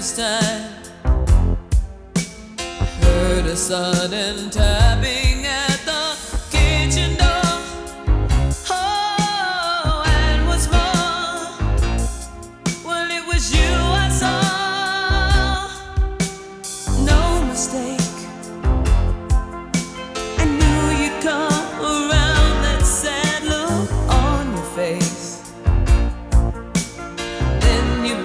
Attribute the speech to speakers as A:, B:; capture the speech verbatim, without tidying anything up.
A: this time. I heard a sudden tapping at the kitchen door. Oh, and what's more, well, it was you